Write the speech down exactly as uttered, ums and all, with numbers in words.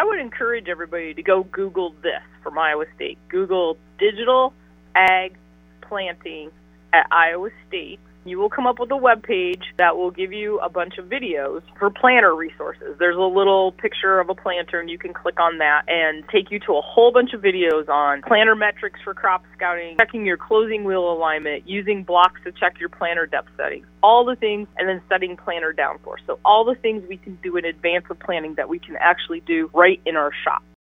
I would encourage everybody to go Google this from Iowa State. Google digital ag planting at Iowa State. You will come up with a web page that will give you a bunch of videos for planter resources. There's a little picture of a planter, and you can click on that and take you to a whole bunch of videos on planter metrics for crop scouting, checking your closing wheel alignment, using blocks to check your planter depth settings, all the things, and then setting planter downforce. So all the things we can do in advance of planting that we can actually do right in our shop.